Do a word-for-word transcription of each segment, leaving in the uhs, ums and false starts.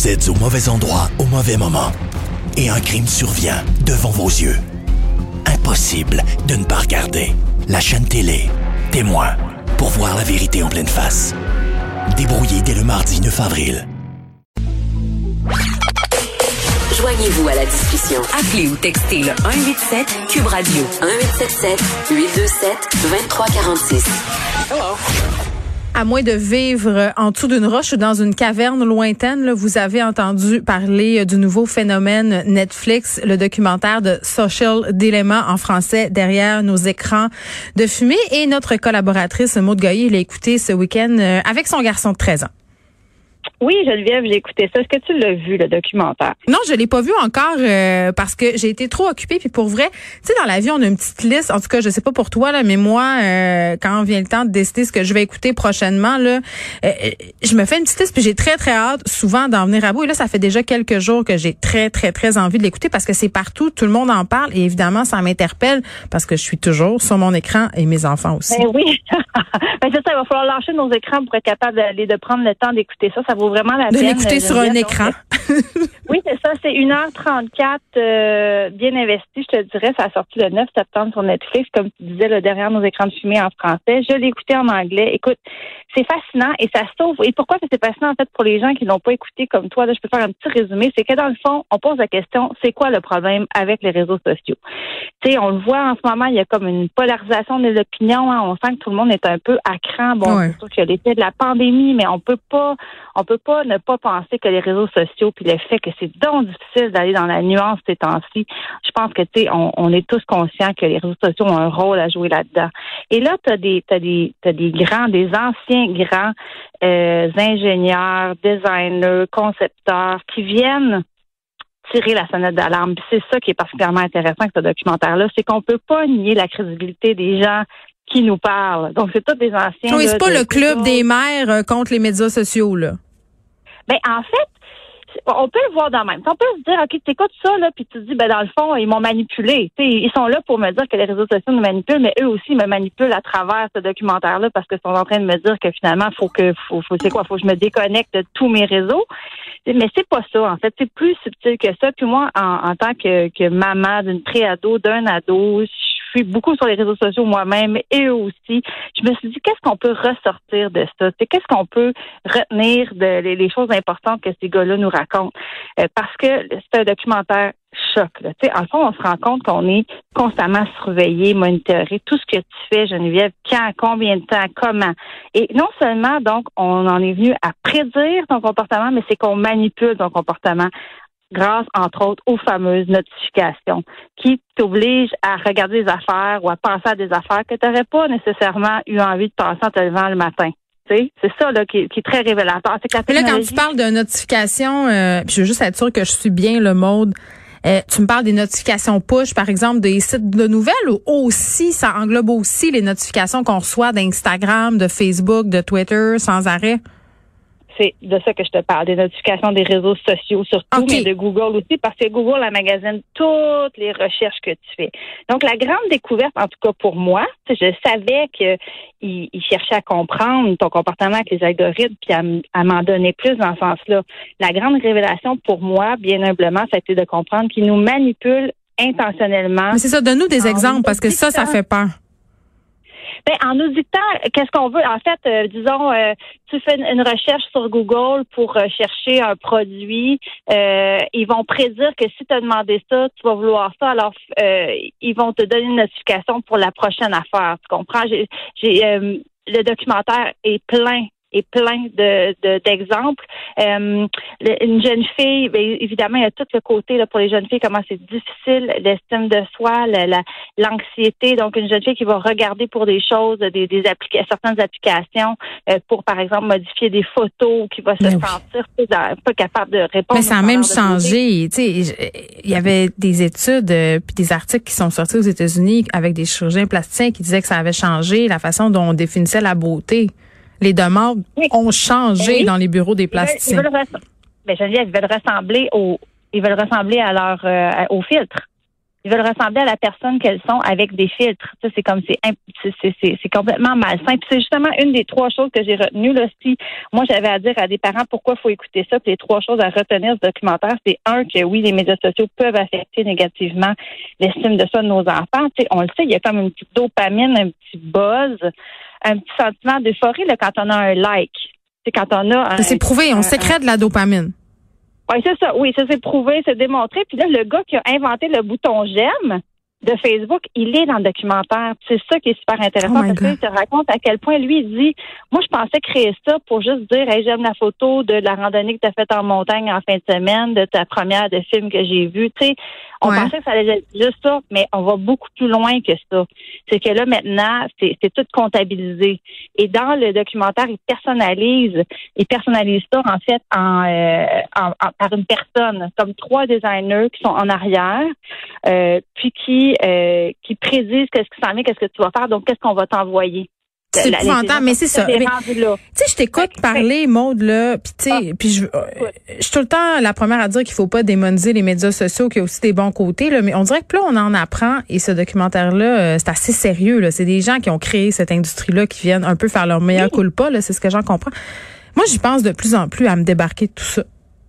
Vous êtes au mauvais endroit au mauvais moment. Et un crime survient devant vos yeux. Impossible de ne pas regarder. La chaîne télé, Témoin, pour voir la vérité en pleine face. Débrouillez dès le mardi neuf avril. Joignez-vous à la discussion. Appelez ou textez le un huit sept Cube Radio un huit sept sept huit deux sept deux trois quatre six. Hello. À moins de vivre en dessous d'une roche ou dans une caverne lointaine, là, vous avez entendu parler du nouveau phénomène Netflix, le documentaire de Social Dilemma en français, Derrière nos écrans de fumée. Et notre collaboratrice Maude Goyer l'a écouté ce week-end avec son garçon de treize ans. Oui, Geneviève, j'ai écouté ça. Est-ce que tu l'as vu, le documentaire? Non, je l'ai pas vu encore euh, parce que j'ai été trop occupée. Puis pour vrai, tu sais, dans la vie, on a une petite liste. En tout cas, je sais pas pour toi, là, mais moi, euh, quand vient le temps de décider ce que je vais écouter prochainement, là, euh, je me fais une petite liste. Puis j'ai très, très hâte souvent d'en venir à bout. Et là, ça fait déjà quelques jours que j'ai très, très, très envie de l'écouter parce que c'est partout. Tout le monde en parle. Et évidemment, ça m'interpelle parce que je suis toujours sur mon écran et mes enfants aussi. Ben oui. ben c'est ça, il va falloir lâcher nos écrans pour être capable d'aller de prendre le temps d'écouter ça. Ça vaut vraiment la de peine. De l'écouter sur un écran. Oui, c'est ça. C'est une heure trente-quatre euh, bien investi, je te dirais. Ça a sorti le neuf septembre sur Netflix, comme tu disais, là, Derrière nos écrans de fumée en français. Je l'ai écouté en anglais. Écoute, c'est fascinant et ça sauve. Et pourquoi c'est fascinant, en fait, pour les gens qui l'ont pas écouté comme toi, là, je peux faire un petit résumé. C'est que dans le fond, on pose la question, c'est quoi le problème avec les réseaux sociaux? Tu sais, on le voit en ce moment, il y a comme une polarisation de l'opinion. Hein. On sent que tout le monde est un peu à cran. Bon, ouais. C'est sûr qu'il y a l'effet de la pandémie, mais on peut pas, on peut pas ne pas penser que les réseaux sociaux, puis le fait que c'est donc difficile d'aller dans la nuance ces temps-ci, je pense que, tu sais, on, on est tous conscients que les réseaux sociaux ont un rôle à jouer là-dedans. Et là, t'as des, t'as des, t'as des grands, des anciens grands euh, ingénieurs, designers, concepteurs qui viennent tirer la sonnette d'alarme. Puis c'est ça qui est particulièrement intéressant avec ce documentaire-là, c'est qu'on peut pas nier la crédibilité des gens qui nous parlent. Donc, c'est tous des anciens. Oui, c'est là, pas de, le club de... des mères euh, contre les médias sociaux, là. Ben, en fait, on peut le voir dans le même. On peut se dire, OK, t'écoutes ça, là, puis tu te dis, ben, dans le fond, ils m'ont manipulé. T'sais, ils sont là pour me dire que les réseaux sociaux nous manipulent, mais eux aussi me manipulent à travers ce documentaire-là parce qu'ils sont en train de me dire que finalement, faut que, faut, faut, c'est quoi, faut que je me déconnecte de tous mes réseaux. Mais c'est pas ça, en fait. C'est plus subtil que ça. Puis moi, en, en tant que, que maman d'une pré-ado, d'un ado, je suis beaucoup sur les réseaux sociaux moi-même et eux aussi. Je me suis dit, qu'est-ce qu'on peut ressortir de ça? C'est qu'est-ce qu'on peut retenir de les, les choses importantes que ces gars-là nous racontent? Euh, parce que c'est un documentaire choc. Là. Tu sais, en fond, on se rend compte qu'on est constamment surveillé, monitoré. Tout ce que tu fais, Geneviève, quand, combien de temps, comment. Et non seulement, donc, on en est venu à prédire ton comportement, mais c'est qu'on manipule ton comportement grâce, entre autres, aux fameuses notifications qui t'obligent à regarder des affaires ou à penser à des affaires que tu n'aurais pas nécessairement eu envie de penser en te levant le matin. C'est ça là qui, qui est très révélateur. C'est que la technologie... Là, quand tu parles de notifications, euh, puis je veux juste être sûre que je suis bien le mode, euh, tu me parles des notifications push, par exemple, des sites de nouvelles ou aussi, ça englobe aussi les notifications qu'on reçoit d'Instagram, de Facebook, de Twitter, sans arrêt? C'est de ça que je te parle, des notifications des réseaux sociaux surtout, okay. Mais de Google aussi, parce que Google magasine toutes les recherches que tu fais. Donc, la grande découverte, en tout cas pour moi, je savais qu'ils il cherchaient à comprendre ton comportement avec les algorithmes puis à, à m'en donner plus dans ce sens-là. La grande révélation pour moi, bien humblement, ça a été de comprendre qu'ils nous manipulent intentionnellement. Mais c'est ça, donne-nous des exemples, parce que ça, ça fait peur. Ben, en nous dictant qu'est-ce qu'on veut. En fait, euh, disons, euh, tu fais une, une recherche sur Google pour euh, chercher un produit. Euh, ils vont prédire que si tu as demandé ça, tu vas vouloir ça. Alors, euh, ils vont te donner une notification pour la prochaine affaire. Tu comprends? J'ai, j'ai euh, le documentaire est plein. est plein de, de d'exemples. Euh, une jeune fille, bien, évidemment, il y a tout le côté là pour les jeunes filles, comment c'est difficile, l'estime de soi, la, la, l'anxiété. Donc, une jeune fille qui va regarder pour des choses, des, des applications, certaines applications, euh, pour, par exemple, modifier des photos, qui va se Mais sentir oui. pas, pas capable de répondre. Mais ça a même changé. Tu sais, il y avait des études euh, puis des articles qui sont sortis aux États-Unis avec des chirurgiens plasticiens qui disaient que ça avait changé la façon dont on définissait la beauté. Les demandes oui. ont changé oui. dans les bureaux des plasticiens. Ils veulent, ils veulent, ben, je veux dire, ils veulent ressembler au, ils veulent ressembler à leur, euh, au filtre. Ils veulent ressembler à la personne qu'elles sont avec des filtres. Ça, c'est comme c'est c'est c'est, c'est, c'est complètement malsain. Puis c'est justement une des trois choses que j'ai retenues là. Si moi j'avais à dire à des parents pourquoi il faut écouter ça, puis les trois choses à retenir ce documentaire, c'est un que oui, les médias sociaux peuvent affecter négativement l'estime de soi de nos enfants. Tu sais, on le sait, il y a comme une petite dopamine, un petit buzz, un petit sentiment d'euphorie là quand on a un like. C'est quand on a un, c'est prouvé, on un, sécrète un, de la dopamine. Oui, c'est ça. Oui, ça c'est prouvé, c'est démontré. Puis là, le gars qui a inventé le bouton j'aime de Facebook, il est dans le documentaire. C'est ça qui est super intéressant oh parce qu'il te raconte à quel point lui, il dit, moi, je pensais créer ça pour juste dire, hey, j'aime la photo de la randonnée que tu as faite en montagne en fin de semaine, de ta première de film que j'ai vu. Tu sais, on ouais. pensait que ça allait être juste ça, mais on va beaucoup plus loin que ça. C'est que là, maintenant, c'est, c'est tout comptabilisé. Et dans le documentaire, il personnalise, il personnalise ça, en fait, en, euh, en, en par une personne, comme trois designers qui sont en arrière, euh, puis qui Euh, qui prédisent qu'est-ce qui s'en vient, qu'est-ce que tu vas faire, donc qu'est-ce qu'on va t'envoyer. C'est épouvantable, mais c'est ça. Tu sais, je t'écoute parler, Maude, là, puis tu sais, ah, puis je je suis tout le temps la première à dire qu'il faut pas démoniser les médias sociaux, qu'il y a aussi des bons côtés, là, mais on dirait que là, on en apprend, et ce documentaire-là, c'est assez sérieux, là. C'est des gens qui ont créé cette industrie-là, qui viennent un peu faire leur meilleur oui. culpa, là, c'est ce que j'en comprends. Moi, j'y pense de plus en plus à me débarquer de tout ça.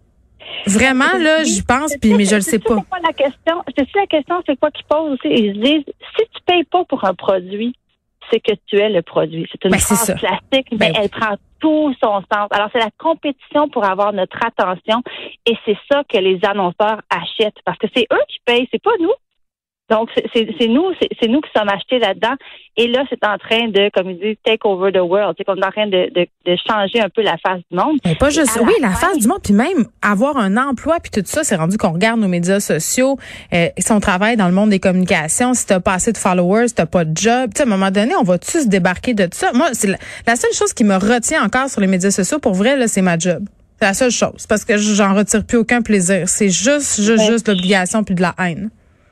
Vraiment, là, j'y pense, puis mais je le sais pas. C'est quoi la question? C'est la question, c'est quoi qu'ils posent aussi? Ils se disent, si tu payes pas pour un produit, c'est que tu es le produit. C'est une ben, phrase c'est classique, mais ben, elle prend tout son sens. Alors, c'est la compétition pour avoir notre attention, et c'est ça que les annonceurs achètent, parce que c'est eux qui payent, c'est pas nous. Donc, c'est, c'est, c'est nous, c'est, c'est nous qui sommes achetés là-dedans. Et là, c'est en train de, comme ils disent, take over the world. C'est qu'on est en train de, de, de changer un peu la face du monde. Mais pas juste, oui, la, la face du monde, puis même avoir un emploi, puis tout ça, c'est rendu qu'on regarde nos médias sociaux, euh, si on travaille dans le monde des communications, si t'as pas assez de followers, si t'as pas de job, tu sais, à un moment donné, on va-tu se débarquer de tout ça? Moi, c'est la, la seule chose qui me retient encore sur les médias sociaux, pour vrai, là, c'est ma job. C'est la seule chose, parce que j'en retire plus aucun plaisir. C'est juste, juste, ouais. juste l'obligation puis de la haine.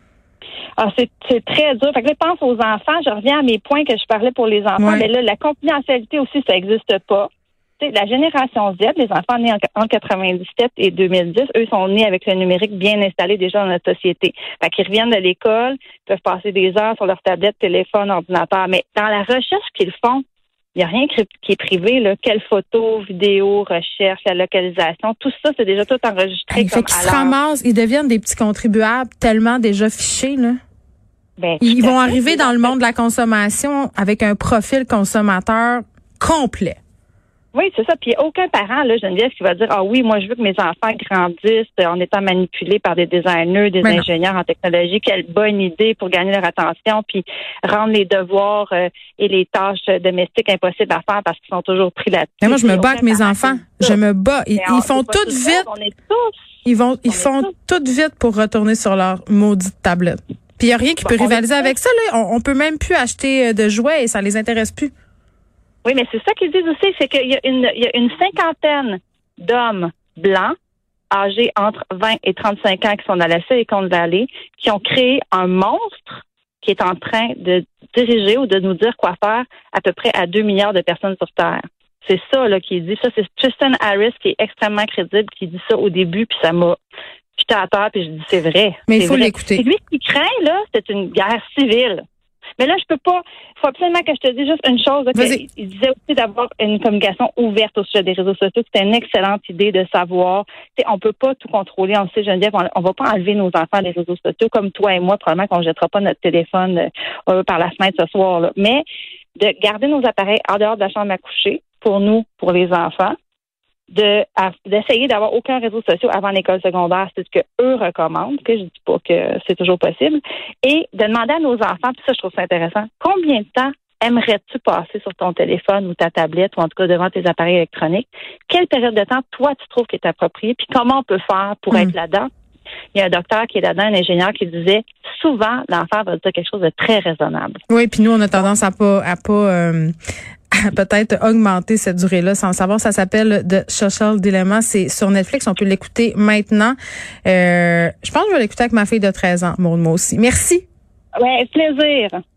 Ah, c'est, c'est très dur. Fait que là, je pense aux enfants. Je reviens à mes points que je parlais pour les enfants. Ouais. Mais là, la confidentialité aussi, ça n'existe pas. Tu sais, la génération Z, les enfants nés en quatre-vingt-dix-sept et deux mille dix, eux sont nés avec le numérique bien installé déjà dans notre société. Fait qu'ils reviennent de l'école, peuvent passer des heures sur leur tablette, téléphone, ordinateur. Mais dans la recherche qu'ils font, il n'y a rien qui est privé, là. Quelles photos, vidéos, recherches, la localisation, tout ça, c'est déjà tout enregistré. Hey, comme fait qu'ils se ramassent, ils deviennent des petits contribuables tellement déjà fichés, là. Ben, ils vont arriver dans le monde de la consommation avec un profil consommateur complet. Oui, c'est ça. Puis il n'y a aucun parent, là, Geneviève, qui va dire, ah oui, moi, je veux que mes enfants grandissent en étant manipulés par des designers, des Mais ingénieurs non. en technologie. Quelle bonne idée pour gagner leur attention, puis rendre les devoirs euh, et les tâches domestiques impossibles à faire parce qu'ils sont toujours pris là-dessus. Mais moi, je me bats avec mes enfants. Je me bats. Ils, ils font tout vite. On est tous. Ils vont, ils font tout vite pour retourner sur leur maudite tablette. Puis il n'y a rien qui bon, peut rivaliser avec ça, là. On, on peut même plus acheter de jouets et ça les intéresse plus. Oui, mais c'est ça qu'ils disent aussi, c'est qu'il y a une, il y a une cinquantaine d'hommes blancs, âgés entre vingt et trente-cinq ans, qui sont dans la Silicon Valley, qui ont créé un monstre qui est en train de diriger ou de nous dire quoi faire à peu près à deux milliards de personnes sur Terre. C'est ça, là, qui dit ça. C'est Tristan Harris, qui est extrêmement crédible, qui dit ça au début, puis ça m'a jeté à terre, puis je dis c'est vrai. Mais il faut vrai. l'écouter. Et lui, ce qu'il craint, là, c'est une guerre civile. Mais là, je peux pas. Il faut absolument que je te dise juste une chose. Là, que, il disait aussi d'avoir une communication ouverte au sujet des réseaux sociaux. C'était une excellente idée de savoir. T'sais, on peut pas tout contrôler. On sait, Geneviève, on, on va pas enlever nos enfants des réseaux sociaux comme toi et moi. Probablement qu'on jettera pas notre téléphone euh, par la fenêtre ce soir. Là. Mais de garder nos appareils en dehors de la chambre à coucher, pour nous, pour les enfants, de à, d'essayer d'avoir aucun réseau social avant l'école secondaire, c'est ce que eux recommandent, que je dis pas que c'est toujours possible, et de demander à nos enfants, puis ça je trouve ça intéressant, combien de temps aimerais-tu passer sur ton téléphone ou ta tablette, ou en tout cas devant tes appareils électroniques? Quelle période de temps, toi, tu trouves qui est appropriée, puis comment on peut faire pour mmh. être là-dedans? Il y a un docteur qui est là-dedans, un ingénieur qui disait, souvent, l'enfant va dire quelque chose de très raisonnable. Oui, puis nous, on a tendance à pas, à pas, euh, à peut-être augmenter cette durée-là sans le savoir. Ça s'appelle The Social Dilemma. C'est sur Netflix. On peut l'écouter maintenant. Euh, je pense que je vais l'écouter avec ma fille de treize ans, Maud, moi aussi. Merci. Ouais, plaisir.